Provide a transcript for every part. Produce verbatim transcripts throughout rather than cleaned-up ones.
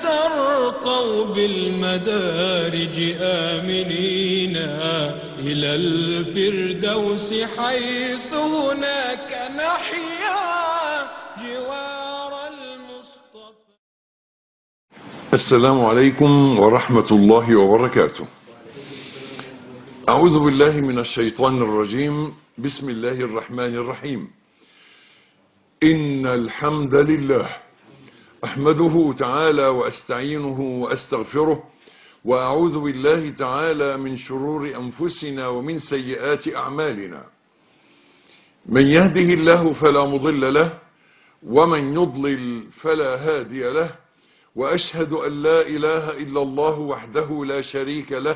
ترقوا بالمدارج آمنين إلى الفردوس حيث هناك نحيا جوار المصطفى. السلام عليكم ورحمة الله وبركاته. أعوذ بالله من الشيطان الرجيم. بسم الله الرحمن الرحيم. إن الحمد لله أحمده تعالى وأستعينه وأستغفره، وأعوذ بالله تعالى من شرور أنفسنا ومن سيئات أعمالنا. من يهده الله فلا مضل له، ومن يضلل فلا هادي له، وأشهد أن لا إله إلا الله وحده لا شريك له،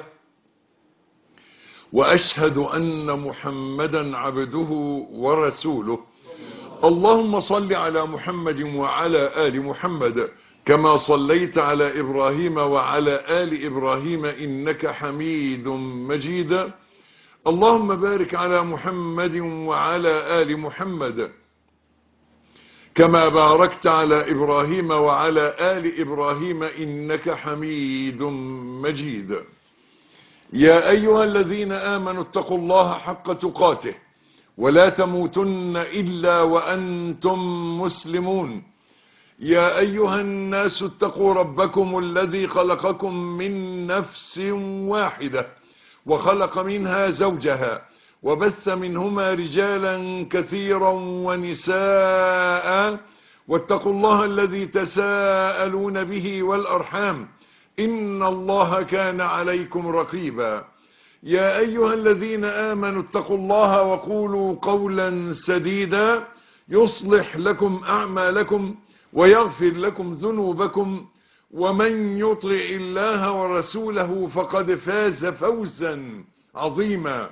وأشهد أن محمدا عبده ورسوله. اللهم صل على محمد وعلى آل محمد كما صليت على إبراهيم وعلى آل إبراهيم إنك حميد مجيد. اللهم بارك على محمد وعلى آل محمد كما باركت على إبراهيم وعلى آل إبراهيم إنك حميد مجيد. يا أيها الذين آمنوا اتقوا الله حق تقاته ولا تموتن إلا وأنتم مسلمون. يا أيها الناس اتقوا ربكم الذي خلقكم من نفس واحدة وخلق منها زوجها وبث منهما رجالا كثيرا ونساء، واتقوا الله الذي تساءلون به والأرحام إن الله كان عليكم رقيبا. يا أيها الذين آمنوا اتقوا الله وقولوا قولا سديدا يصلح لكم أعمالكم ويغفر لكم ذنوبكم، ومن يطع الله ورسوله فقد فاز فوزا عظيما.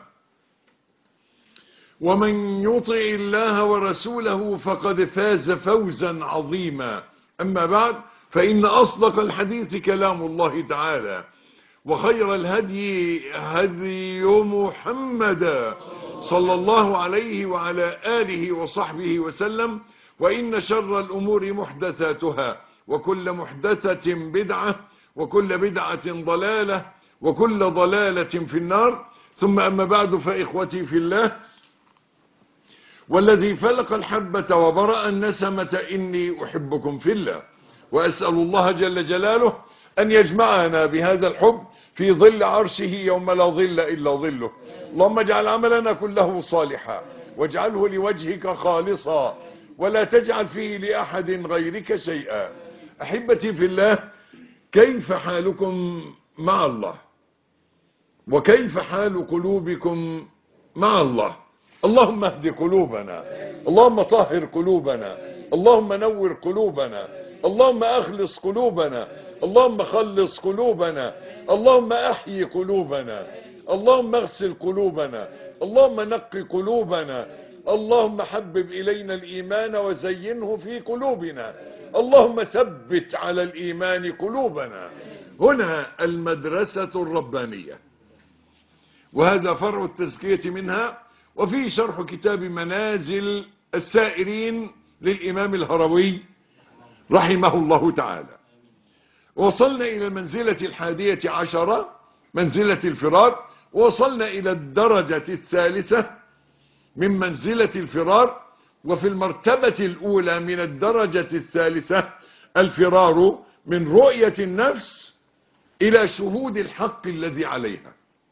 ومن يطع الله ورسوله فقد فاز فوزا عظيما. أما بعد، فإن أصدق الحديث كلام الله تعالى، وخير الهدي هدي محمد صلى الله عليه وعلى آله وصحبه وسلم، وإن شر الأمور محدثاتها، وكل محدثة بدعة، وكل بدعة ضلالة، وكل ضلالة في النار. ثم أما بعد، فإخوتي في الله، والذي فلق الحبة وبرأ النسمة إني أحبكم في الله، وأسأل الله جل جلاله أن يجمعنا بهذا الحب في ظل عرشه يوم لا ظل إلا ظله. اللهم اجعل عملنا كله صالحا، واجعله لوجهك خالصا، ولا تجعل فيه لأحد غيرك شيئا. أحبتي في الله، كيف حالكم مع الله؟ وكيف حال قلوبكم مع الله؟ اللهم اهد قلوبنا، اللهم طهر قلوبنا، اللهم نور قلوبنا، اللهم أخلص قلوبنا، اللهم خلص قلوبنا، اللهم أحيي قلوبنا، اللهم اغسل قلوبنا، اللهم نقي قلوبنا، اللهم حبب إلينا الإيمان وزينه في قلوبنا، اللهم ثبت على الإيمان قلوبنا. هنا المدرسة الربانية، وهذا فرع التزكية منها، وفي شرح كتاب منازل السائرين للإمام الهروي رحمه الله تعالى. وصلنا إلى المنزلة الحادية عشرة، منزلة الفرار، وصلنا إلى الدرجة الثالثة من منزلة الفرار. وفي المرتبة الأولى من الدرجة الثالثة الفرار من رؤية النفس إلى شهود الحق الذي عليها.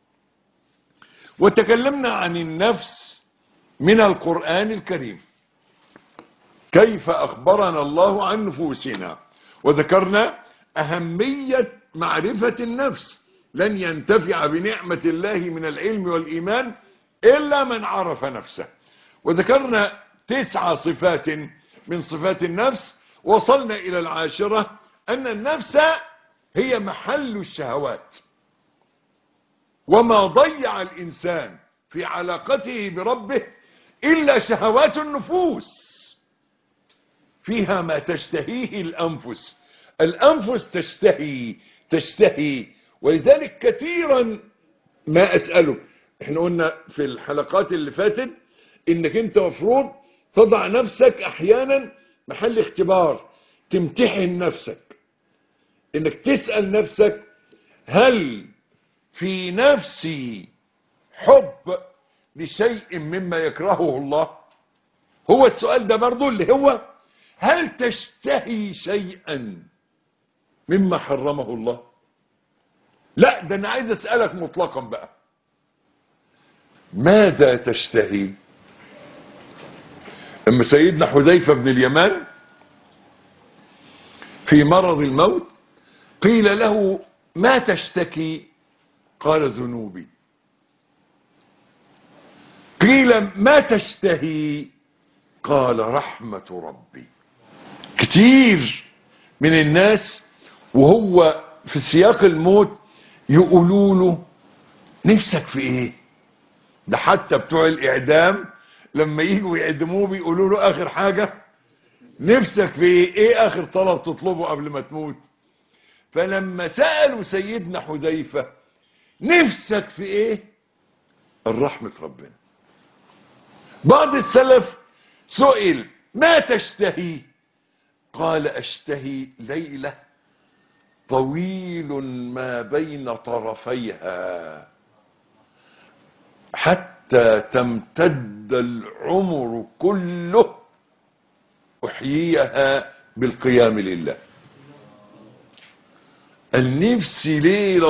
وتكلمنا عن النفس من القرآن الكريم، كيف أخبرنا الله عن نفوسنا، وذكرنا أهمية معرفة النفس. لن ينتفع بنعمة الله من العلم والإيمان إلا من عرف نفسه. وذكرنا تسع صفات من صفات النفس. وصلنا إلى العاشرة، أن النفس هي محل الشهوات، وما ضيع الإنسان في علاقته بربه إلا شهوات النفوس، فيها ما تشتهيه الأنفس. الأنفس تشتهي تشتهي ولذلك كثيرا ما أسأله، احنا قلنا في الحلقات اللي فاتت انك انت مفروض تضع نفسك احيانا محل اختبار، تمتحن نفسك. انك تسأل نفسك هل في نفسي حب لشيء مما يكرهه الله؟ هو السؤال ده برضو اللي هو هل تشتهي شيئا مما حرمه الله؟ لا، ده انا عايز اسألك مطلقا بقى، ماذا تشتهي؟ اما سيدنا حذيفة بن اليمان في مرض الموت قيل له ما تشتكي؟ قال ذنوبي. قيل ما تشتهي؟ قال رحمة ربي. كتير من الناس وهو في سياق الموت يقولوا له نفسك في ايه؟ ده حتى بتوع الاعدام لما يجوا يعدموه بيقولوا له اخر حاجة نفسك في ايه؟ ايه اخر طلب تطلبه قبل ما تموت؟ فلما سألوا سيدنا حذيفة نفسك في ايه؟ الرحمة ربنا. بعض السلف سئل ما تشتهي؟ قال اشتهي ليلة طويل ما بين طرفيها حتى تمتد العمر كله احييها بالقيام لله. النفس ليلة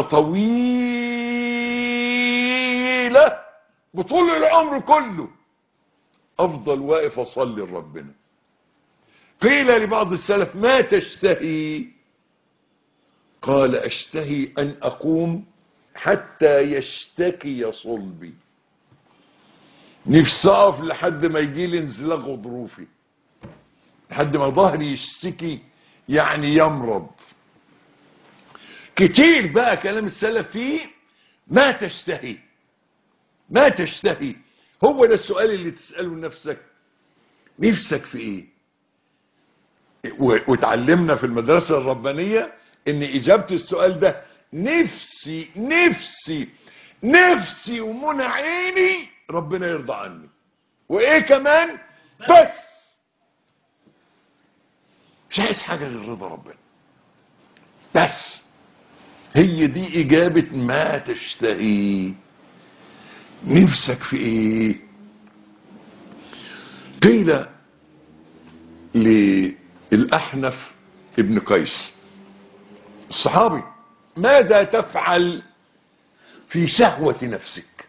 طويلة بطول العمر كله افضل واقف اصلي لربنا. قيل لبعض السلف ما تشتهي؟ قال اشتهي ان اقوم حتى يشتكي صلبي. نفسي اقف لحد ما يجي لي انزلاق غضروفي، لحد ما ظهري يشتكي يعني يمرض. كتير بقى كلام السلف فيه ما تشتهي. ما تشتهي هو ده السؤال اللي تسأله لنفسك، نفسك في ايه؟ وتعلمنا في المدرسة الربانية ان اجابة السؤال ده نفسي نفسي نفسي ومنى عيني ربنا يرضى عني، وايه كمان؟ بس مش عايز حاجة غير رضا ربنا بس. هي دي اجابة ما تشتهي. نفسك في ايه؟ قيل للأحنف ابن قيس الصحابي ماذا تفعل في شهوة نفسك؟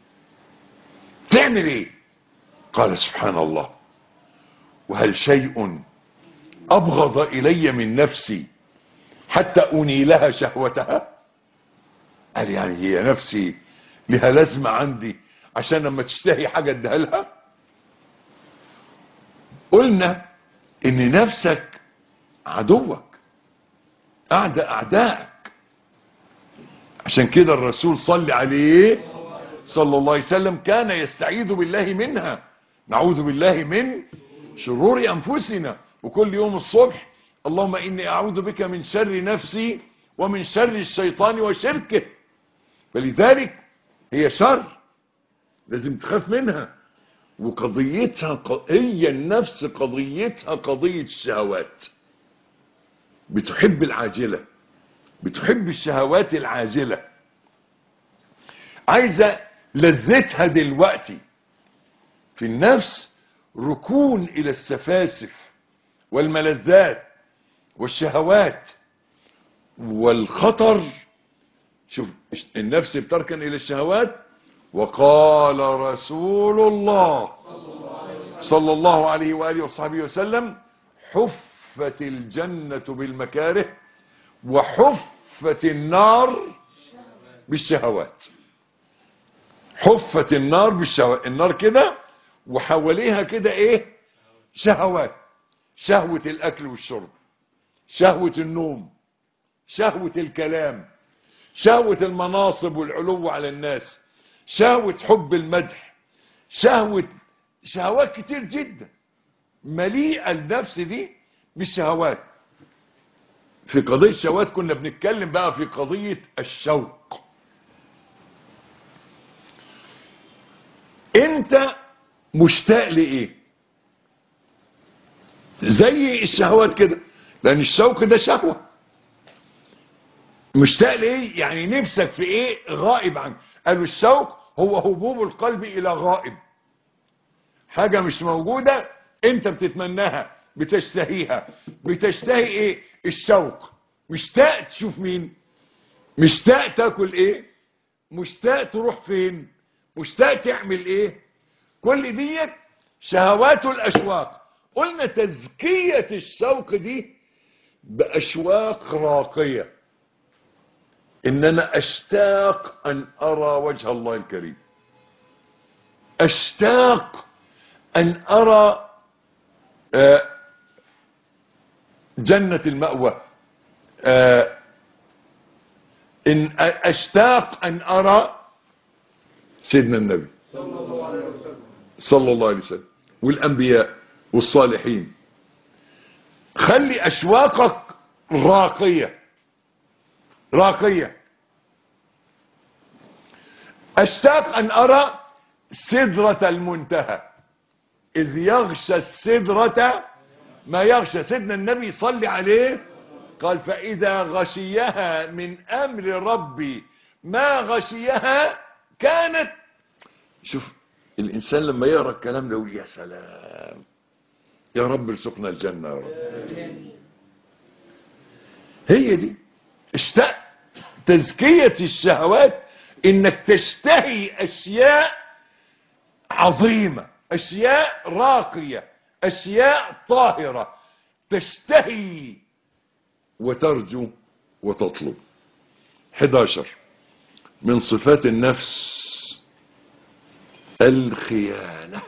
تعمل ايه؟ قال سبحان الله، وهل شيء أبغض إلي من نفسي حتى أنيلها شهوتها؟ قال يعني هي نفسي لها لازمة عندي عشان لما تشتهي حاجة اديها لها؟ قلنا ان نفسك عدوك، اعداء اعدائك. عشان كده الرسول صلى عليه صلى الله عليه وسلم كان يستعيذ بالله منها. نعوذ بالله من شرور انفسنا، وكل يوم الصبح اللهم اني اعوذ بك من شر نفسي ومن شر الشيطان وشركه. فلذلك هي شر لازم تخاف منها. وقضيتها هي النفس قضيتها قضية الشهوات. بتحب العاجلة، بتحب الشهوات العاجلة، عايزة لذتها دلوقتي. في النفس ركون إلى السفاسف والملذات والشهوات والخطر. شوف النفس بتركن إلى الشهوات. وقال رسول الله صلى الله عليه وآله وصحبه وسلم حفت الجنة بالمكاره وحفت النار بالشهوات. حفت النار بالشهوات، النار كده وحواليها كده ايه؟ شهوات. شهوة الاكل والشرب، شهوة النوم، شهوة الكلام، شهوة المناصب والعلو على الناس، شهوة حب المدح، شهوة شهوات كتير جدا مليئة النفس دي بالشهوات. في قضية الشهوات كنا بنتكلم بقى في قضية الشوق. انت مشتاق لايه؟ زي الشهوات كده، لان الشوق ده شهوة. مشتاق ليه؟ يعني نفسك في ايه غائب عنك. قالوا الشوق هو هبوب القلب الى غائب، حاجة مش موجودة انت بتتمناها بتشتهيها. بتشتهي ايه؟ الشوق. مشتاق تشوف مين؟ مشتاق تاكل ايه؟ مشتاق تروح فين؟ مشتاق تعمل ايه؟ كل ديت شهوات الاشواق. قلنا تزكية الشوق دي باشواق راقية، ان انا اشتاق ان ارى وجه الله الكريم، اشتاق ان ارى جنة المأوى، ان اشتاق ان ارى سيدنا النبي صلى الله عليه وسلم والانبياء والصالحين. خلي اشواقك راقية راقية. اشتاق ان ارى سدرة المنتهى، اذ يغشى السدرة ما يغشى. سيدنا النبي صلى عليه قال فاذا غشيها من امر ربي ما غشيها كانت. شوف الانسان لما يقرأ الكلام ده يقول يا سلام، يا رب ارزقنا الجنة يا رب. هي دي اشتاق. تزكية الشهوات انك تشتهي اشياء عظيمة، اشياء راقية، اشياء طاهرة، تشتهي وترجو وتطلب. حداشر من صفات النفس الخيانة.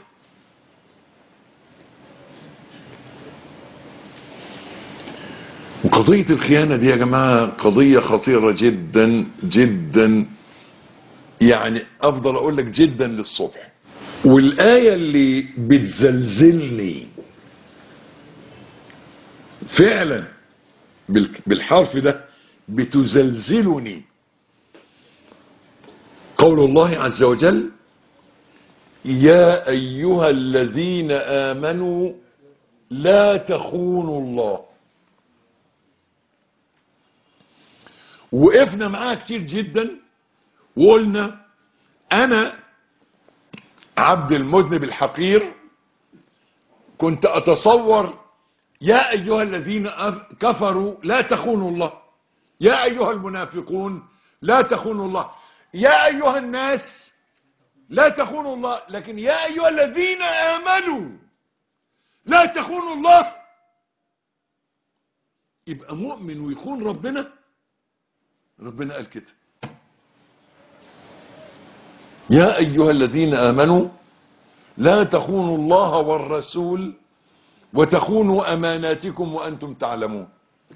وقضية الخيانة دي يا جماعة قضية خطيرة جدا جدا، يعني افضل اقول لك جدا للصبح. والآية اللي بتزلزلني فعلا بالحرف ده، بتزلزلني، قول الله عز وجل يا أيها الذين آمنوا لا تخونوا الله. وقفنا معاها كتير جدا وقلنا أنا عبد المذنب الحقير كنت أتصور يا أيها الذين كفروا لا تخونوا الله، يا أيها المنافقون لا تخونوا الله، يا أيها الناس لا تخونوا الله. لكن يا أيها الذين آمنوا لا تخونوا الله، يبقى مؤمن ويخون ربنا. ربنا قال كده يا أيها الذين آمنوا لا تخونوا الله والرسول وتخونوا أماناتكم وأنتم تعلمون.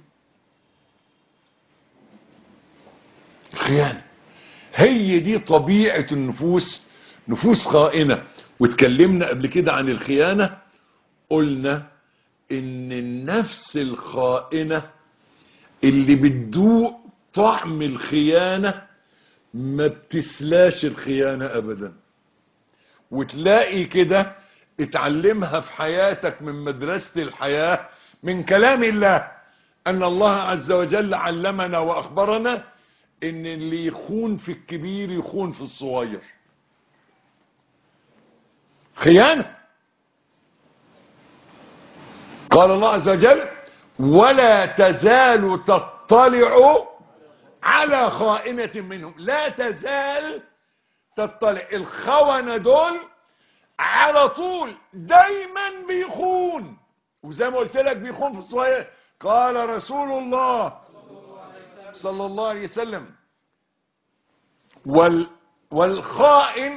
الخيانة هي دي طبيعة النفوس، نفوس خائنة. واتكلمنا قبل كده عن الخيانة، قلنا ان النفس الخائنة اللي بتدوق طعم الخيانة ما بتسلاش الخيانة ابدا. وتلاقي كده اتعلمها في حياتك من مدرسة الحياة من كلام الله، ان الله عز وجل علمنا واخبرنا ان اللي يخون في الكبير يخون في الصغير. خيانة. قال الله عز وجل ولا تزال تطلع على خائنة منهم. لا تزال تطلع. الخونة دول على طول دايما بيخون، وزي ما قلت لك بيخون في الصغير. قال رسول الله صلى الله عليه وسلم وال والخائن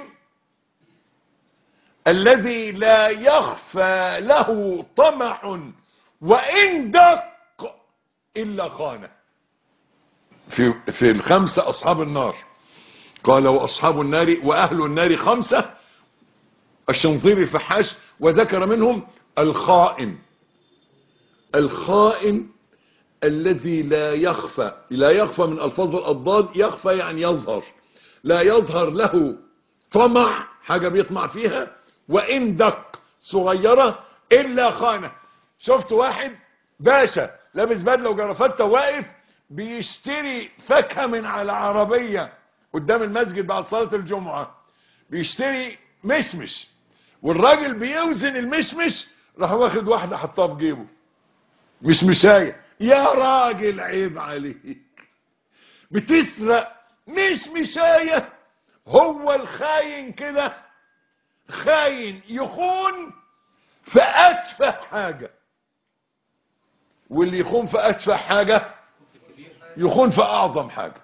الذي لا يخفى له طمع وإن دق إلا خانه. في, في الخمسة أصحاب النار قال وأصحاب النار وأهل النار خمسة، الشنظيري الفحاش وذكر منهم الخائن. الخائن الذي لا يخفى، لا يخفى من ألفاظ الأضداد، يخفى يعني يظهر، لا يظهر له طمع، حاجة بيطمع فيها، وإن دق صغيرة إلا خانة. شفت واحد باشا لابس بدلة وجرافته واقف بيشتري فاكهة من على عربية قدام المسجد بعد صلاة الجمعة، بيشتري مشمش، والراجل بيوزن المشمش راح واخد واحدة حطها في جيبه، مش مشاية. يا راجل عيب عليك، بتسرق مش مشاية. هو الخاين كده، خاين يخون في أتفه حاجة، واللي يخون في أتفه حاجة يخون في أعظم حاجة.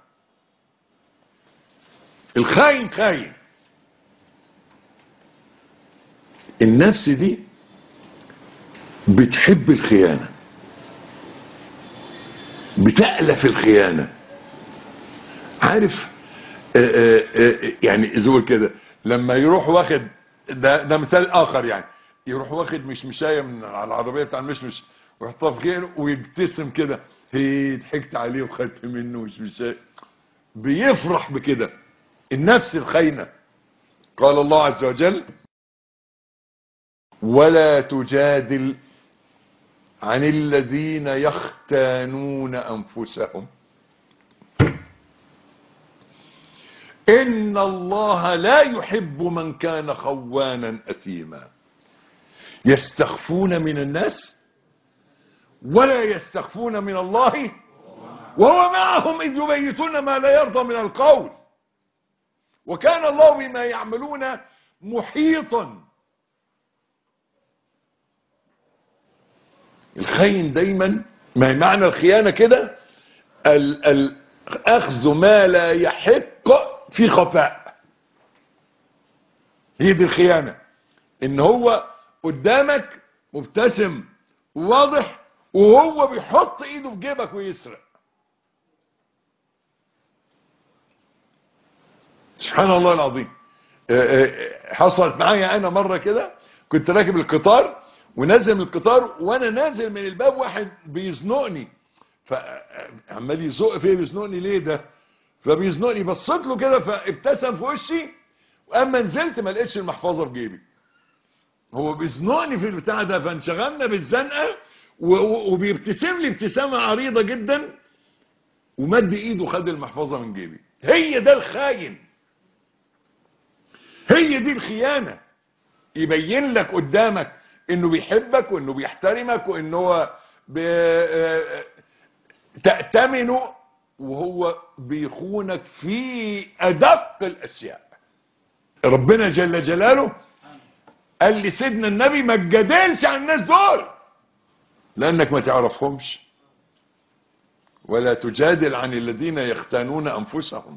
الخاين خاين. النفس دي بتحب الخيانة، بتألف الخيانة. عارف آآ آآ يعني زول كده لما يروح واخد، ده, ده مثال آخر، يعني يروح واخد مش مشاية من على العربية بتاع المشمش ويحطها في غيره ويبتسم كده، هي ضحكت عليه وخدت منه مش مشاية، بيفرح بكده. النفس الخاينة. قال الله عز وجل: ولا تجادل عن الذين يختانون أنفسهم إن الله لا يحب من كان خوانا أثيما. يستخفون من الناس ولا يستخفون من الله وهو معهم إذ يبيتون ما لا يرضى من القول وكان الله بما يعملون محيطا. الخاين دايما، ما معنى الخيانة كده؟ أخذ ما لا يحق في خفاء. هي دي الخيانة، ان هو قدامك مبتسم وواضح وهو بيحط ايده في جيبك ويسرق. سبحان الله العظيم. حصلت معايا انا مرة كده، كنت راكب القطار ونازل من القطار، وانا نازل من الباب واحد بيزنقني، فعمال يزق فيه، بيزنقني ليه ده؟ فبيزنقني، بصيت له كده فابتسم في وشي، واما نزلت ما لقيتش المحفظه في جيبي. هو بيزنقني في البتاع ده، فانشغلنا بالزنقه وبيبتسم لي ابتسامه عريضه جدا، ومد ايده خد المحفظه من جيبي. هي ده الخاين، هي دي الخيانه. يبين لك قدامك انه بيحبك وانه بيحترمك وانه هو تأتمنه، وهو بيخونك في أدق الأشياء. ربنا جل جلاله قال لي سيدنا النبي ما تجادلش عن الناس دول لأنك ما تعرفهمش. ولا تجادل عن الذين يختانون أنفسهم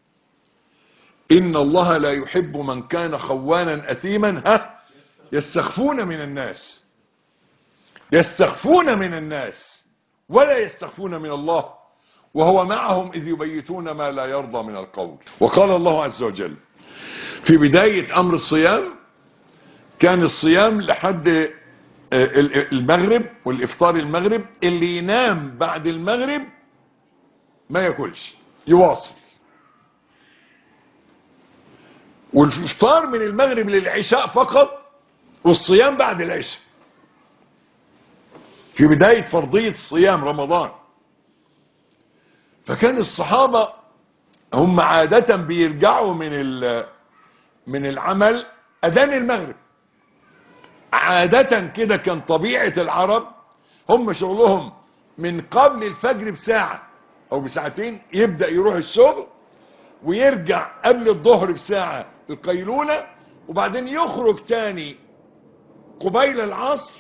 إن الله لا يحب من كان خوانا أثيما. ها يستخفون من الناس، يستخفون من الناس ولا يستخفون من الله وهو معهم إذ يبيتون ما لا يرضى من القول. وقال الله عز وجل في بداية أمر الصيام: كان الصيام لحد المغرب والإفطار المغرب، اللي ينام بعد المغرب ما ياكلش، يواصل. والإفطار من المغرب للعشاء فقط، والصيام بعد العشاء في بداية فرضية الصيام رمضان. فكان الصحابة هم عادة بيرجعوا من من العمل أذان المغرب. عادة كده كان طبيعة العرب، هم شغلهم من قبل الفجر بساعة أو بساعتين يبدأ يروح الشغل، ويرجع قبل الظهر بساعة القيلولة، وبعدين يخرج تاني قبيل العصر.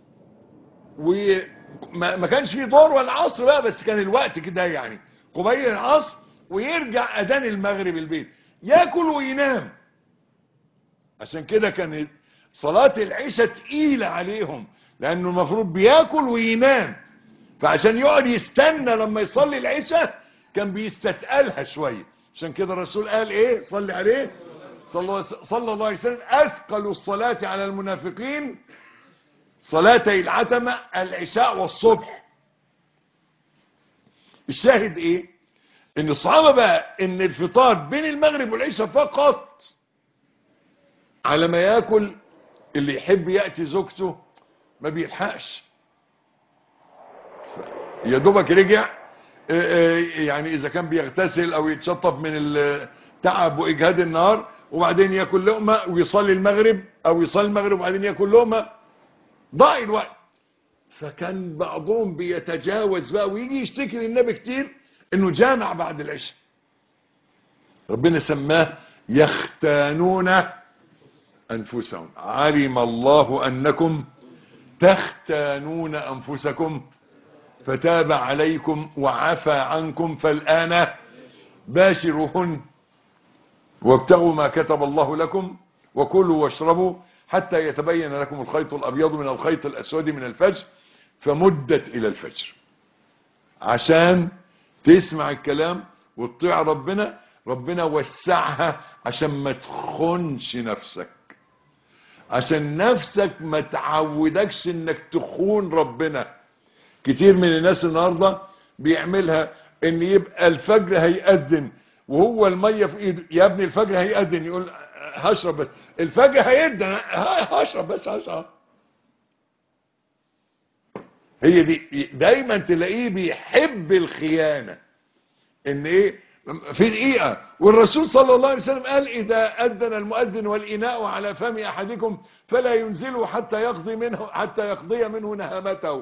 وما كانش فيه ظهر ولا عصر بقى، بس كان الوقت كده يعني قبيل العصر، ويرجع أذان المغرب البيت ياكل وينام. عشان كده كان صلاة العشاء تقيلة عليهم، لأنه المفروض بياكل وينام، فعشان يقعد يستنى لما يصلي العشاء كان بيستتقلها شوية. عشان كده الرسول قال ايه؟ صلي عليه صلى, صلى الله عليه وسلم: أثقل الصلاة على المنافقين صلاتي العتمة العشاء والصبح. الشاهد ايه؟ ان الصحابة بقى ان الفطار بين المغرب والعشاء فقط، على ما ياكل اللي يحب يأتي زوجته ما بيلحقش، يا دوبك رجع يعني اذا كان بيغتسل او يتشطف من التعب واجهاد النهار وبعدين ياكل لقمه ويصلي المغرب، او يصلي المغرب وبعدين ياكل لقمه، ضاع الوقت. فكان بعضهم بيتجاوز بقى ويجي يشتكي للنبي كتير انه جامع بعد العشاء. ربنا سماه يختانون انفسهم، علم الله انكم تختانون انفسكم فتاب عليكم وعفى عنكم فالآن باشروهن وابتغوا ما كتب الله لكم وكلوا واشربوا حتى يتبين لكم الخيط الأبيض من الخيط الأسود من الفجر فمدت إلى الفجر. عشان تسمع الكلام وتطيع ربنا، ربنا وسعها عشان ما تخونش نفسك، عشان نفسك ما تعودكش انك تخون ربنا. كتير من الناس النهارده بيعملها ان يبقى الفجر هيأذن وهو الميه في ايده، يا ابني الفجر هيأذن، يقول هشرب بس. الفجر هيأذن هشرب بس هشرب. هي دي دايما تلاقيه بيحب الخيانه، ان ايه في دقيقه. والرسول صلى الله عليه وسلم قال اذا اذن المؤذن والاناء على فم احدكم فلا ينزله حتى يقضي منه حتى يقضي منه نهمته.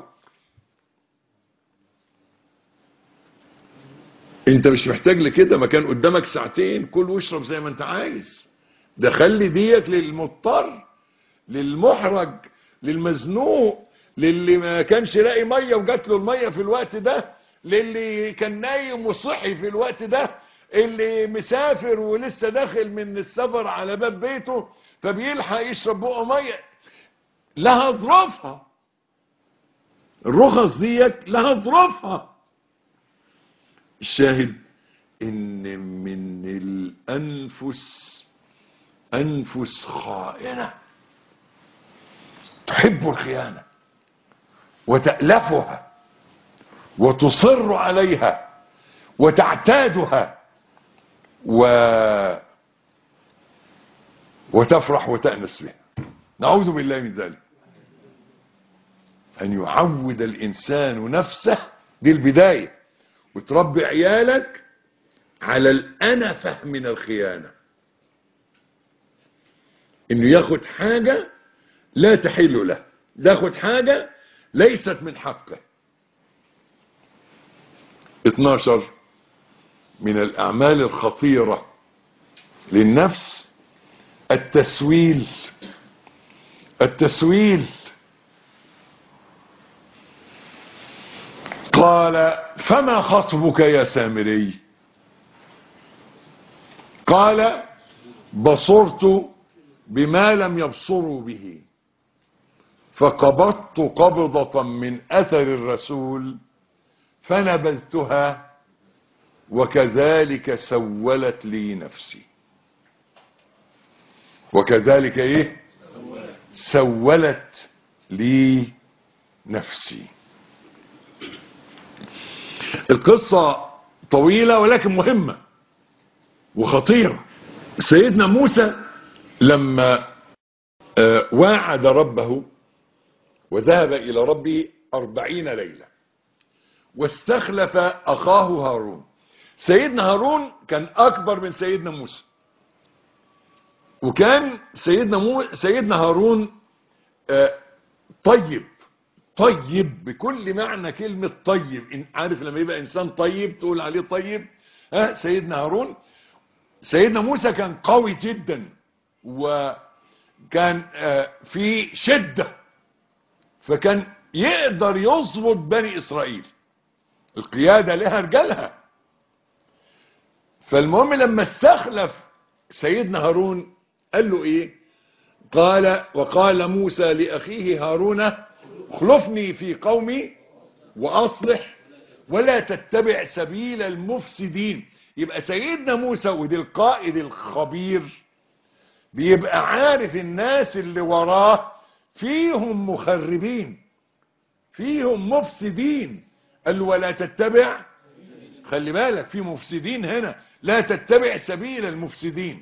انت مش محتاج لكده، ما كان قدامك ساعتين كل واشرب زي ما انت عايز. ده خلي ديك للمضطر، للمحرج، للمزنوق، للي ما كانش لاقي ميه وجات له الميه في الوقت ده، للي كان نايم وصحي في الوقت ده، اللي مسافر ولسه داخل من السفر على باب بيته فبيلحق يشرب بقه ميه. لها ظروفها، الرخص ديك لها ظروفها. الشاهد ان من الانفس انفس خائنة تحب الخيانة وتألفها وتصر عليها وتعتادها و... وتفرح وتأنس بها. نعوذ بالله من ذلك. أن يعود الإنسان نفسه، دي البداية، وتربي عيالك على الأنفة من الخيانة، إنه ياخد حاجة لا تحل له، ياخد حاجة ليست من حقه. اتناشر من الأعمال الخطيرة للنفس التسويل. التسويل قال فما خطبك يا سامري؟ قال بصرت بما لم يبصروا به فقبضت قبضة من أثر الرسول فنبذتها وكذلك سولت لي نفسي. وكذلك ايه؟ سولت لي نفسي. القصة طويلة ولكن مهمة وخطيرة. سيدنا موسى لما واعد ربه وذهب إلى ربه أربعين ليلة واستخلف أخاه هارون. سيدنا هارون كان أكبر من سيدنا موسى، وكان سيدنا مو... سيدنا هارون طيب طيب بكل معنى كلمة طيب. إن عارف لما يبقى إنسان طيب تقول عليه طيب. ها سيدنا هارون. سيدنا موسى كان قوي جدا وكان في شدة، فكان يقدر يظبط بني إسرائيل. القيادة لها رجالها. فالمهم لما استخلف سيدنا هارون قال له ايه؟ قال وقال موسى لأخيه هارون اخلفني في قومي وأصلح ولا تتبع سبيل المفسدين. يبقى سيدنا موسى ودي القائد الخبير بيبقى عارف الناس اللي وراه فيهم مخربين فيهم مفسدين. قال له ولا تتبع، خلي بالك في مفسدين هنا، لا تتبع سبيل المفسدين.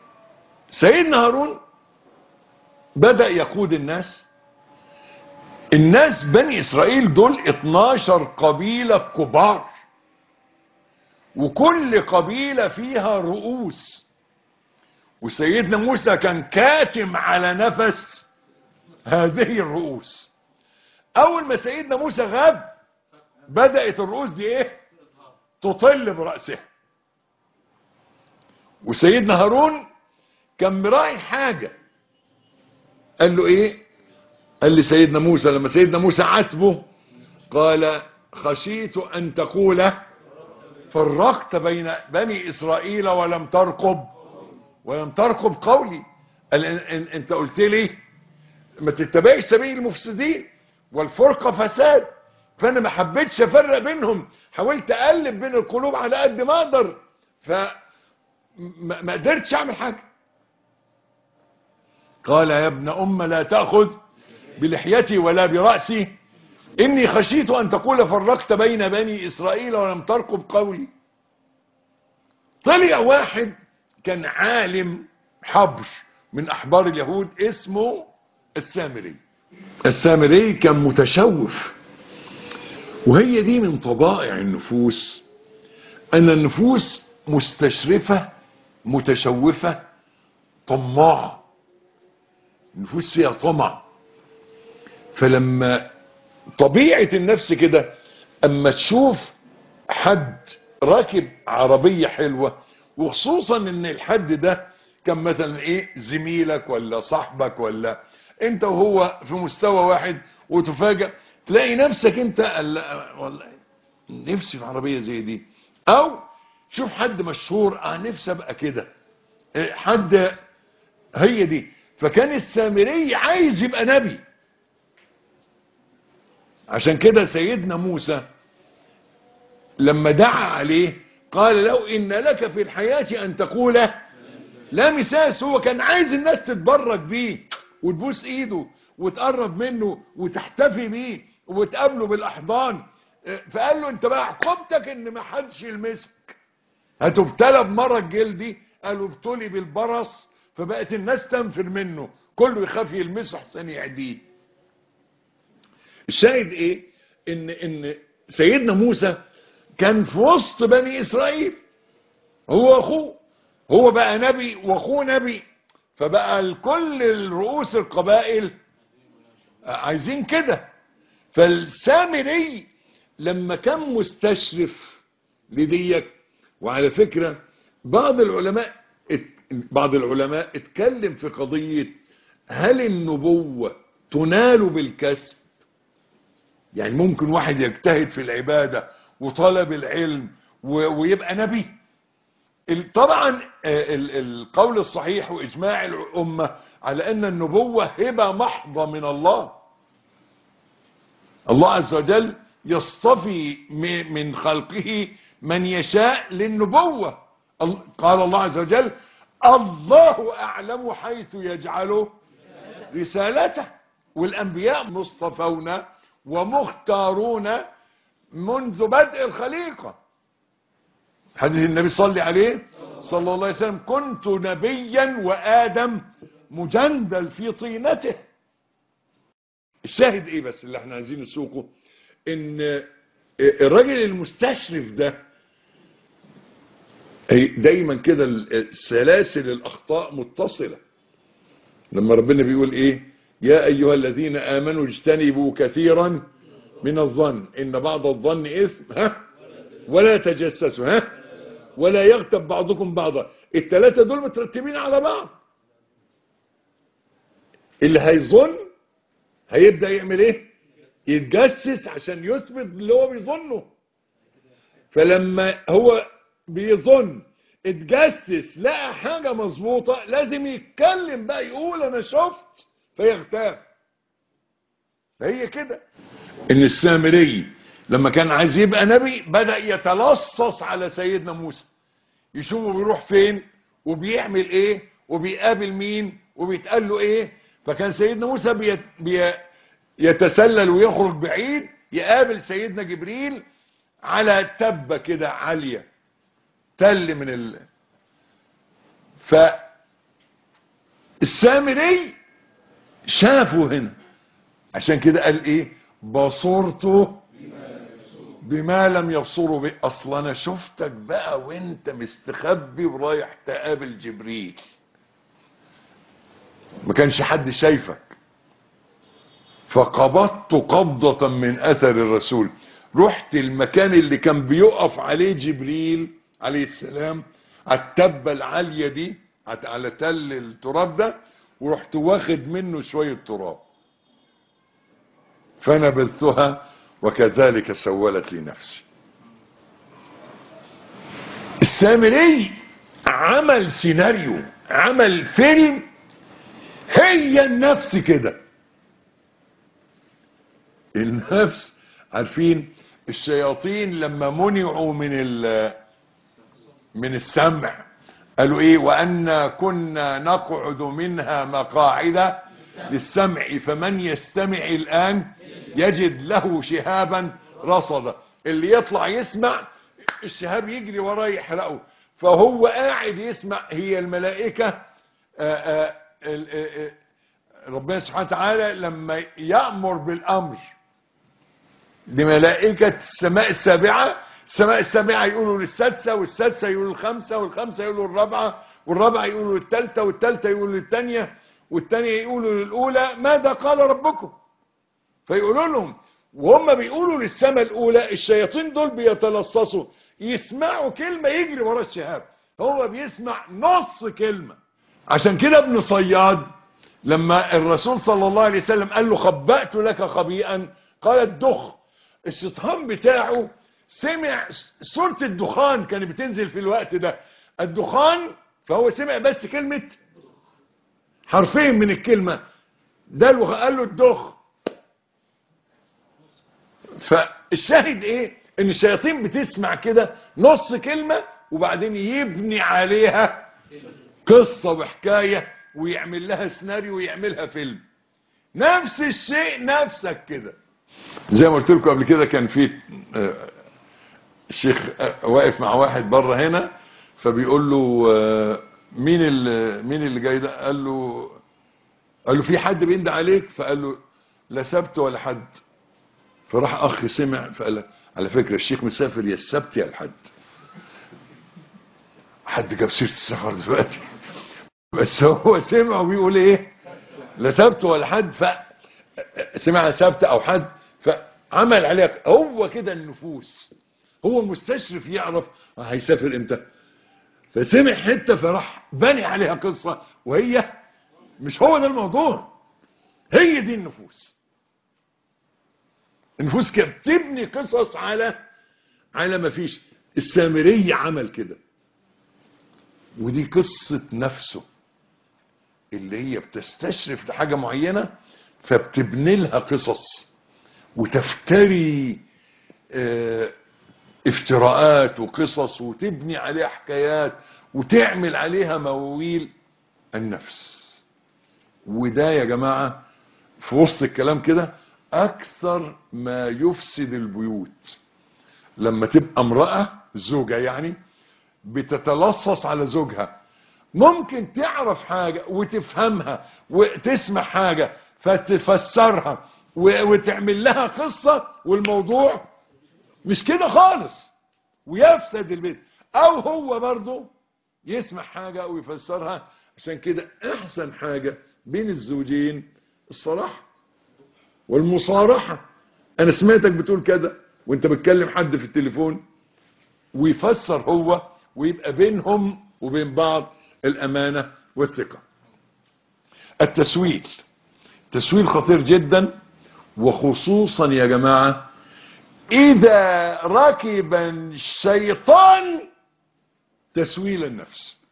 سيدنا هارون بدأ يقود الناس الناس بني اسرائيل دول اتناشر قبيلة كبار، وكل قبيلة فيها رؤوس، وسيدنا موسى كان كاتم على نفس هذه الرؤوس. اول ما سيدنا موسى غاب بدأت الرؤوس دي ايه؟ تطل برأسه. وسيدنا هارون كان مراعي حاجة، قال له ايه؟ قال لي سيدنا موسى لما سيدنا موسى عاتبه قال خشيت ان تقول فرقت بين بني اسرائيل ولم ترقب ولم ترقب قولي. قال انت قلت لي ما تتبعش سبيل المفسدين والفرقة فساد، فانا ما حبيتش افرق بينهم، حاولت اقلب بين القلوب على قد ما اقدر، فما قدرتش اعمل حاجة. قال يا ابن ام لا تأخذ بلحيتي ولا برأسي اني خشيت ان تقول فرقت بين بني اسرائيل ولم ترقب قولي. طلع واحد كان عالم حبر من احبار اليهود اسمه السامري. السامري كان متشوف، وهي دي من طبائع النفوس، ان النفوس مستشرفة متشوفة طماعة، النفوس فيها طمع. فلما طبيعة النفس كده اما تشوف حد راكب عربية حلوة، وخصوصا ان الحد ده كان مثلا ايه زميلك ولا صاحبك ولا انت وهو في مستوى واحد، وتفاجأ تلاقي نفسك انت والله نفسي في عربية زي دي، او شوف حد مشهور اه نفسي ابقى كده حد، هي دي. فكان السامري عايز يبقى نبي، عشان كده سيدنا موسى لما دعا عليه قال لو ان لك في الحياة ان تقول لا مساس. هو كان عايز الناس تتبرك بيه وتبوس ايده وتقرب منه وتحتفي بيه وتقابله بالاحضان، فقال له انت بقى عقوبتك ان ما حدش يلمسك، هتبتلى بمرض جلدي. قالوا ابتلي بالبرص، فبقت الناس تنفر منه، كله يخاف يلمسه احسن يعديه. الشاهد ايه؟ ان ان سيدنا موسى كان في وسط بني اسرائيل، هو اخوه، هو بقى نبي واخوه نبي، فبقى كل الرؤوس القبائل عايزين كده. فالسامري لما كان مستشرف لديك، وعلى فكرة بعض العلماء بعض العلماء اتكلم في قضية هل النبوة تنال بالكسب؟ يعني ممكن واحد يجتهد في العبادة وطلب العلم ويبقى نبي؟ طبعا القول الصحيح واجماع الامة على ان النبوة هبة محضة من الله. الله عز وجل يصطفي من خلقه من يشاء للنبوة. قال الله عز وجل الله اعلم حيث يجعل رسالته، والانبياء مصطفون ومختارون منذ بدء الخليقة. حديث النبي صلى عليه صلى الله عليه وسلم كنت نبيا وآدم مجندل في طينته. الشاهد ايه بس اللي احنا عايزين نسوقه؟ ان الراجل المستشرف ده دايما كده سلاسل الاخطاء متصلة. لما ربنا بيقول ايه يا ايها الذين امنوا اجتنبوا كثيرا من الظن ان بعض الظن اثم ها ولا تجسسوا ها ولا يغتب بعضكم بعضا. الثلاثة دول مترتبين على بعض. اللي هيظن هيبدأ يعمل ايه؟ يتجسس عشان يثبت اللي هو بيظنه. فلما هو بيظن اتجسس لقى حاجة مظبوطة لازم يتكلم بقى يقول انا شفت فيغتاب. هي كده ان السامري لما كان عايز يبقى نبي بدأ يتلصص على سيدنا موسى، يشوفه بيروح فين وبيعمل ايه وبيقابل مين وبيتقال له ايه. فكان سيدنا موسى بي بي يتسلل ويخرج بعيد يقابل سيدنا جبريل على تبة كده عالية تل من ال فالسامري شافه هنا عشان كده قال ايه؟ بصرت بما لم يبصروا به. اصلا انا شفتك بقى وانت مستخبي ورايح تقابل جبريل، ما كانش حد شايفك، فقبضت قبضة من اثر الرسول. رحت المكان اللي كان بيقف عليه جبريل عليه السلام، على التبة العالية دي، على تل التراب ده، ورحت واخد منه شوية تراب فنبذتها وكذلك سولت لي نفسي. السامري عمل سيناريو، عمل فيلم، هي النفس كده. النفس، عارفين الشياطين لما منعوا من من السمع قالوا ايه؟ وأنا كنا نقعد منها مقاعد للسمع فمن يستمع الآن يجد له شهابا رصدا. اللي يطلع يسمع الشهاب يجري وراه يحرقه، فهو قاعد يسمع. هي الملائكة آآ آآ آآ ربنا سبحانه وتعالى لما يأمر بالأمر لملائكة السماء السابعة، السماء السابعة يقولوا للسادسة، والسادسة يقولوا للخمسة، والخمسة يقولوا للرابعة، والرابعة يقولوا للثالثة، والثالثة يقولوا للثانية، والثانية يقولوا للأولى ماذا قال ربكم؟ فيقولوا لهم، وهم بيقولوا للسماء الأولى الشياطين دول بيتلصصوا، يسمعوا كلمة يجري ورا الشهاب، هو بيسمع نص كلمة. عشان كده ابن صياد لما الرسول صلى الله عليه وسلم قال له خبأت لك خبيئا قال الدخ، الشيطان بتاعه سمع سورة الدخان كانت بتنزل في الوقت ده، الدخان، فهو سمع بس كلمة حرفين من الكلمة ده، قال له الدخ. فالشاهد ايه؟ ان الشياطين بتسمع كده نص كلمة وبعدين يبني عليها قصة وحكاية ويعمل لها سيناريو ويعملها فيلم. نفس الشيء نفسك كده. زي ما قلت لكم قبل كده، كان في الشيخ واقف مع واحد بره هنا، فبيقول له مين اللي مين اللي جاي ده؟ قال له قال له في حد بيند عليك؟ فقال له لا سبت ولا حد. فراح اخ سمع فقال على فكره الشيخ مسافر يا السبت يا الحد. حد جاب سيره السفر دلوقتي؟ بس هو سمع وبيقول ايه؟ لا سبت ولا حد، فسمع سبت او حد فعمل عليها. هو كده النفوس، هو المستشرف يعرف هيسافر امتى، فسمع حته فراح بني عليها قصه، وهي مش هو ده الموضوع. هي دي النفوس. النفوس كده بتبني قصص على على ما فيش. السامري عمل كده، ودي قصه نفسه اللي هي بتستشرف لحاجه معينه فبتبني لها قصص وتفتري اه افتراءات وقصص وتبني عليها حكايات وتعمل عليها مواويل. النفس. وده يا جماعة في وسط الكلام كده اكثر ما يفسد البيوت. لما تبقى امرأة زوجة يعني بتتلصص على زوجها، ممكن تعرف حاجة وتفهمها وتسمع حاجة فتفسرها وتعمل لها قصة، والموضوع مش كده خالص ويفسد البيت. او هو برضو يسمع حاجة ويفسرها. عشان كده احسن حاجة بين الزوجين الصراحة والمصارحة. انا سمعتك بتقول كده وانت بتكلم حد في التليفون، ويفسر هو، ويبقى بينهم وبين بعض الامانة والثقة. التسويل، تسويل خطير جدا، وخصوصا يا جماعة اذا ركب الشيطان تسويل النفس.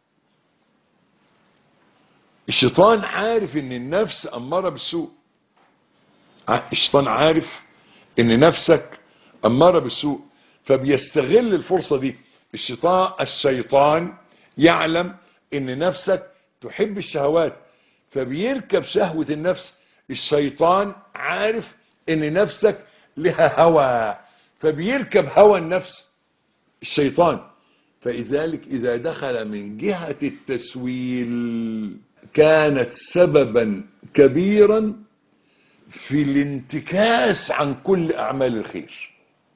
الشيطان عارف ان النفس امارة بالسوء، الشيطان عارف ان نفسك امارة بالسوء، فبيستغل الفرصة دي. الشيطان الشيطان يعلم ان نفسك تحب الشهوات، فبيركب شهوة النفس. الشيطان عارف ان نفسك لها هوى، فبيركب هوى النفس الشيطان. فلذلك اذا دخل من جهة التسويل كانت سببا كبيرا في الانتكاس عن كل أعمال الخير.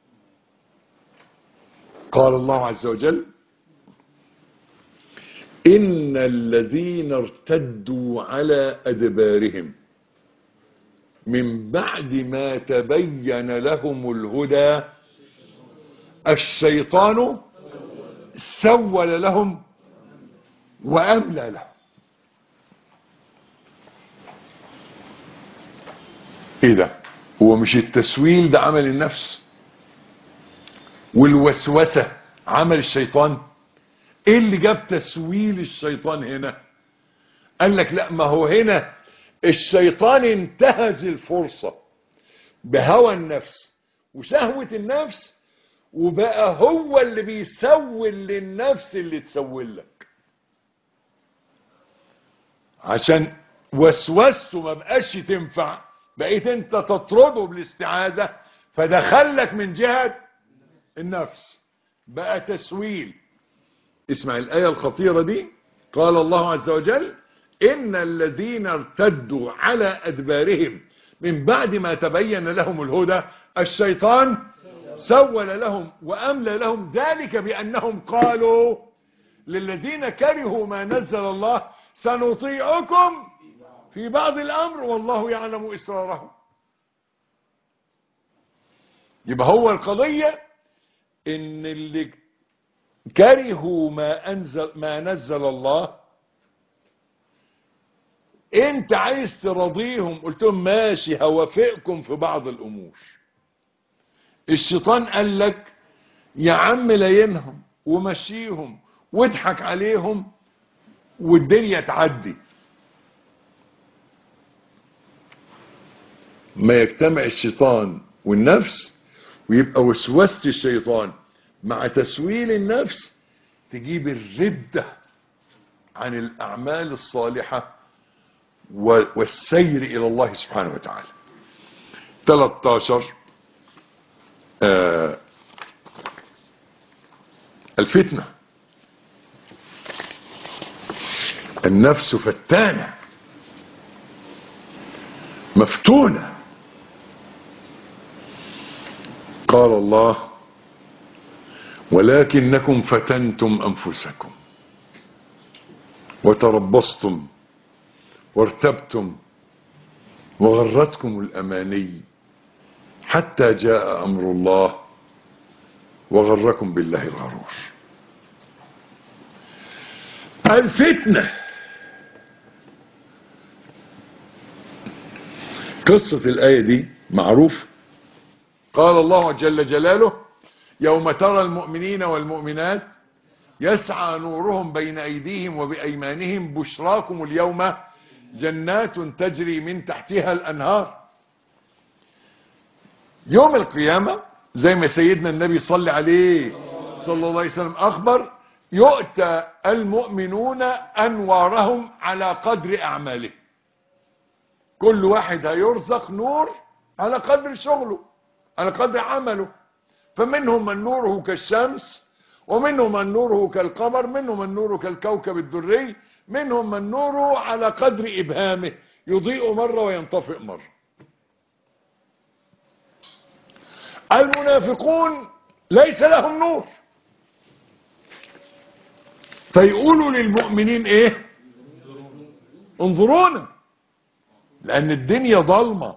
قال الله عز وجل: إن الذين ارتدوا على أدبارهم من بعد ما تبين لهم الهدى الشيطان سول لهم وأملى لهم. ايه ده؟ هو مش التسويل ده عمل النفس والوسوسة عمل الشيطان؟ ايه اللي جاب تسويل الشيطان هنا؟ قال لك لا، ما هو هنا الشيطان انتهز الفرصة بهوى النفس وشهوة النفس، وبقى هو اللي بيسول للنفس اللي تسول لك، عشان وسوسته ما بقاش تنفع، بقيت انت تطرده بالاستعاذة، فدخلك من جهة النفس، بقى تسويل. اسمع الآية الخطيرة دي. قال الله عز وجل: إن الذين ارتدوا على أدبارهم من بعد ما تبين لهم الهدى الشيطان سول لهم وأملى لهم، ذلك بأنهم قالوا للذين كرهوا ما نزل الله سنطيعكم في بعض الأمر والله يعلم إسرارهم. يبقى هو القضية إن اللي كرهوا ما أنزل ما نزل الله، انت عايز ترضيهم، قلت لهم ماشي هوافقكم في بعض الامور. الشيطان قال لك يا عم لينهم ومشيهم واضحك عليهم والدنيا تعدي. ما يجتمع الشيطان والنفس ويبقى وسوسة الشيطان مع تسويل النفس تجيب الردة عن الأعمال الصالحة والسير إلى الله سبحانه وتعالى. ثلاثة عشر آه الفتنة. النفس فتانة مفتونة. قال الله: ولكنكم فتنتم أنفسكم وتربصتم وارتبتم وغرتكم الأماني حتى جاء أمر الله وغركم بالله الغرور. الفتنة. قصة الآية دي معروف. قال الله جل جلاله: يوم ترى المؤمنين والمؤمنات يسعى نورهم بين أيديهم وبأيمانهم بشراكم اليوم جنات تجري من تحتها الأنهار. يوم القيامة زي ما سيدنا النبي صلى عليه صلى الله عليه وسلم أخبر: يؤتى المؤمنون أنوارهم على قدر أعماله. كل واحد هيرزق نور على قدر شغله، على قدر عمله. فمنهم من نوره كالشمس، ومنهم من نوره كالقمر، منهم من نوره كالكوكب الدري، منهم من نوره على قدر إبهامه، يضيء مرة وينطفئ مرة. المنافقون ليس لهم نور، فيقولوا للمؤمنين ايه؟ انظرونا، لأن الدنيا ظلمة.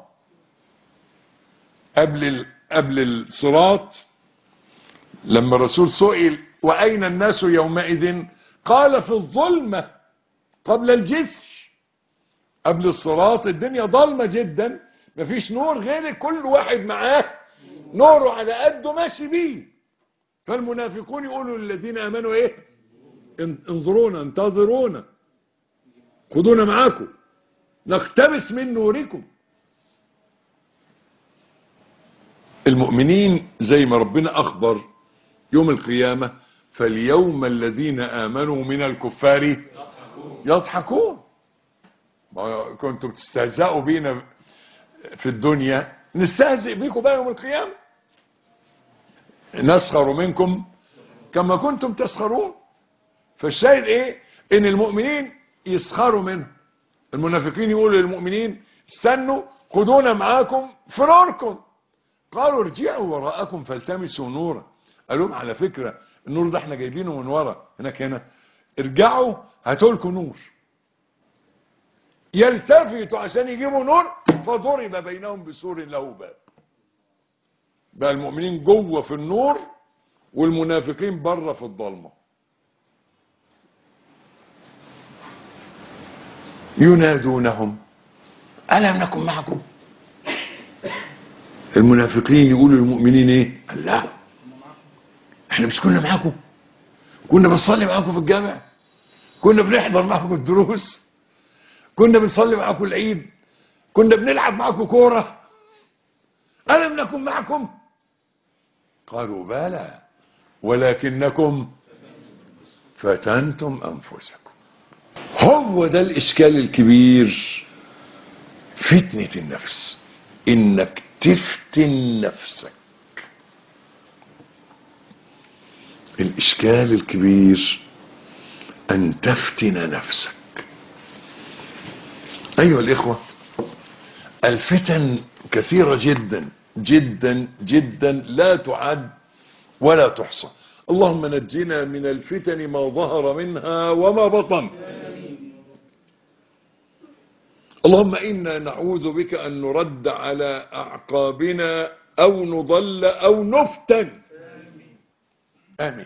قبل قبل الصراط لما الرسول سئل: وأين الناس يومئذ؟ قال: في الظلمة قبل الجسر. قبل الصراط الدنيا ظلمة جدا، مفيش نور غير كل واحد معاه نوره على قده ماشي بيه. فالمنافقون يقولوا للذين آمنوا ايه؟ انظرونا، انتظرونا، خدونا معاكم نقتبس من نوركم. المؤمنين زي ما ربنا أخبر يوم القيامة: فاليوم الذين آمنوا من الكفار يضحكون. كنتم تستهزئوا بينا في الدنيا، نستهزئ بيكم بقى يوم القيامة. نسخر منكم كما كنتم تسخرون. فالشاهد ايه؟ ان المؤمنين يسخروا منه. المنافقين يقولوا للمؤمنين: استنوا خدونا معاكم في نوركم. قالوا ارجعوا وراءكم فالتمسوا نورا. قال لهم على فكرة النور ده احنا جايبينه من ورا هناك هنا، ارجعوا هاتوا لكم نور. يلتفتوا عشان يجيبوا نور، فضرب بينهم بسور له باب. بقى المؤمنين جوه في النور والمنافقين بره في الضلمه. ينادونهم ألم نكن معكم. المنافقين يقولوا للمؤمنين ايه؟ قال لا، احنا مش كنا معاكم؟ كنا بنصلي معاكم في الجامع، كنا بنحضر معاكم الدروس، كنا بنصلي معاكم العيد، كنا بنلعب معاكم كوره، ألم نكن معكم؟ قالوا بلى ولكنكم فتنتم أنفسكم. هو ده الإشكال الكبير، فتنة النفس، إنك تفتن نفسك. الإشكال الكبير أن تفتن نفسك. أيها الإخوة، الفتن كثيرة جدا جدا جدا، لا تعد ولا تحصى. اللهم نجنا من الفتن ما ظهر منها وما بطن. اللهم إنا نعوذ بك أن نرد على أعقابنا أو نضل أو نفتن. آمين.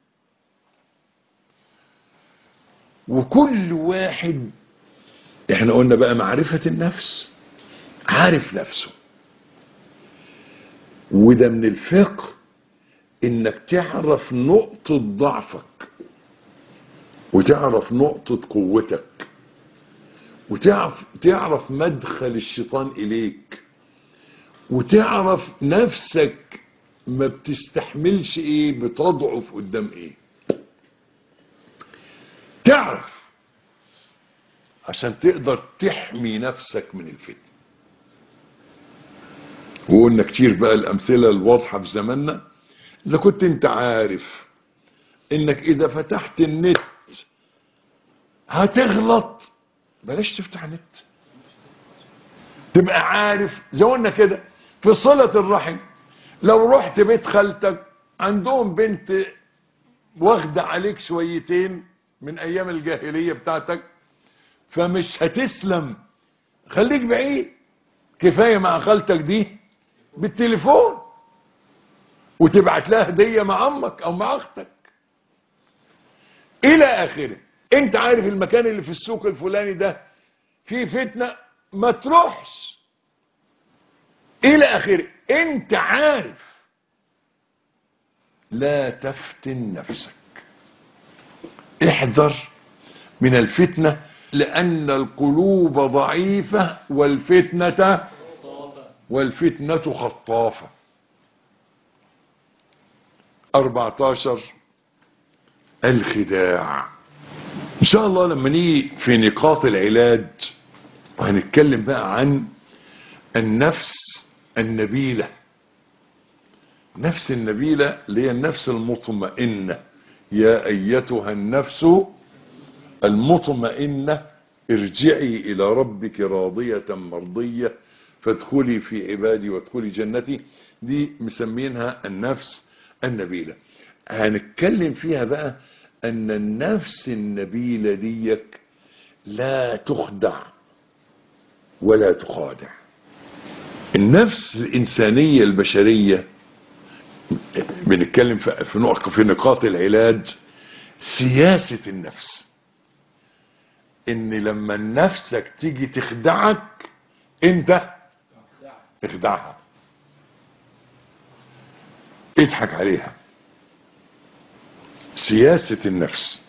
وكل واحد، احنا قلنا بقى معرفة النفس، عارف نفسه. وده من الفقه انك تعرف نقطة ضعفك وتعرف نقطة قوتك وتعرف تعرف مدخل الشيطان اليك وتعرف نفسك ما بتستحملش ايه، بتضعف قدام ايه. تعرف عشان تقدر تحمي نفسك من الفتن. وقلنا كتير بقى الامثلة الواضحة في زماننا. اذا كنت انت عارف انك اذا فتحت النت هتغلط، بلاش تفتح النت. تبقى عارف زي قلنا كده في صلة الرحم، لو رحت بيت خالتك عندهم بنت واخدة عليك شويتين من ايام الجاهلية بتاعتك، فمش هتسلم، خليك بعيد. كفاية مع خالتك دي بالتليفون وتبعت لها هدية مع امك او مع اختك الى اخره. انت عارف المكان اللي في السوق الفلاني ده فيه فتنة، ما تروحش الى اخره. انت عارف، لا تفتن نفسك. احذر من الفتنة، لان القلوب ضعيفة والفتنة والفتنة خطافة. أربعتاشر الخداع. ان شاء الله لما نيجي في نقاط العلاج وهنتكلم بقى عن النفس النبيلة. نفس النبيلة اللي هي النفس المطمئنة. يا ايتها النفس المطمئنة ارجعي الى ربك راضية مرضية فادخلي في عبادي وادخلي جنتي. دي مسمينها النفس النبيلة. هنتكلم فيها بقى ان النفس النبيلة ديك لا تخدع ولا تخادع. النفس الانسانية البشرية بنتكلم في نقطة في نقاط العلاج. سياسة النفس، ان لما نفسك تيجي تخدعك انت اخدعها، اضحك عليها. سياسة النفس.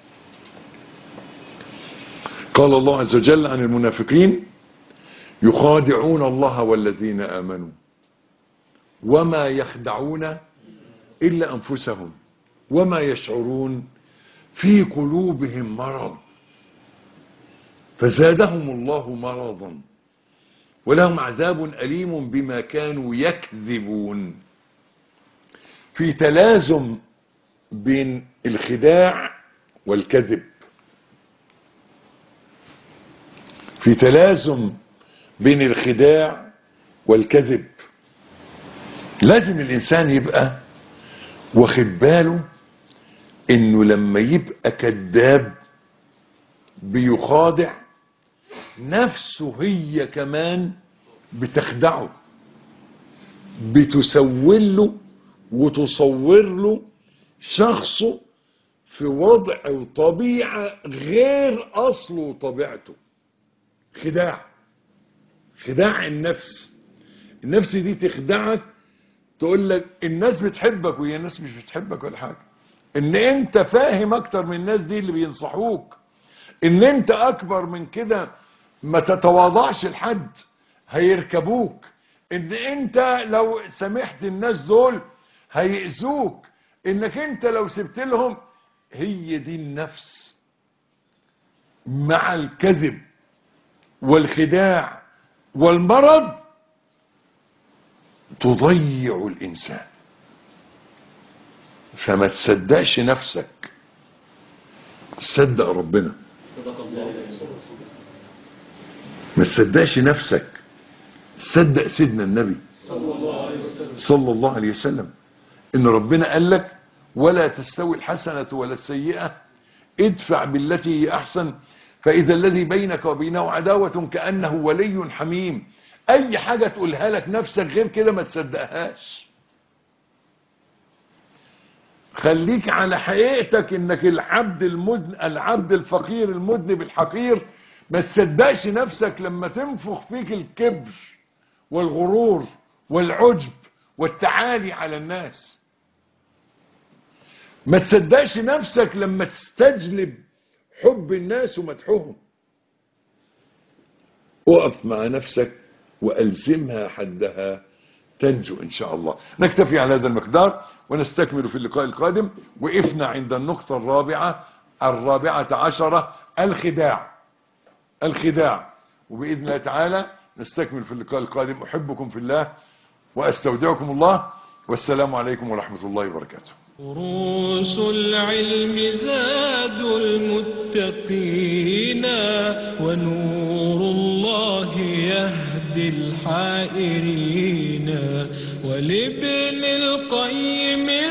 قال الله عز وجل عن المنافقين يخادعون الله والذين آمنوا وما يخدعون إلا أنفسهم وما يشعرون في قلوبهم مرض فزادهم الله مرضا ولهم عذاب أليم بما كانوا يكذبون. في تلازم بين الخداع والكذب، في تلازم بين الخداع والكذب. لازم الانسان يبقى واخد باله انه لما يبقى كذاب بيخادع نفسه، هي كمان بتخدعه، بتسول له وتصور له شخصه في وضع وطبيعة غير اصله وطبيعته. خداع، خداع النفس. النفس دي تخدعك، تقول لك الناس بتحبك وهي الناس مش بتحبك ولا حاجة، ان انت فاهم اكتر من الناس دي اللي بينصحوك، ان انت اكبر من كده ما تتواضعش لحد هيركبوك، ان انت لو سمحت الناس دول هيأذوك، انك انت لو سبت لهم. هي دي النفس مع الكذب والخداع والمرض تضيع الانسان. فما تصدقش نفسك، صدق ربنا. ما تصدقش نفسك، صدق سيدنا النبي صلى الله عليه وسلم، ان ربنا قال لك ولا تستوي الحسنة ولا السيئة ادفع بالتي هي احسن فاذا الذي بينك وبينه عداوة كأنه ولي حميم. اي حاجة تقولها لك نفسك غير كده ما تصدقهاش. خليك على حقيقتك انك العبد المذنب، العبد الفقير المذنب الحقير. ما تصدقش نفسك لما تنفخ فيك الكبر والغرور والعجب والتعالي على الناس. ما تصدقش نفسك لما تستجلب حب الناس ومدحهم. اقف مع نفسك والزمها حدها تنجو ان شاء الله. نكتفي على هذا المقدار ونستكمل في اللقاء القادم. وقفنا عند النقطة الرابعة الرابعة عشرة، الخداع. الخداع. وبإذن الله تعالى نستكمل في اللقاء القادم. أحبكم في الله وأستودعكم الله، والسلام عليكم ورحمة الله وبركاته. دروس العلم زاد المتقين ونور الله يهدي الحائرين. ولابن القيم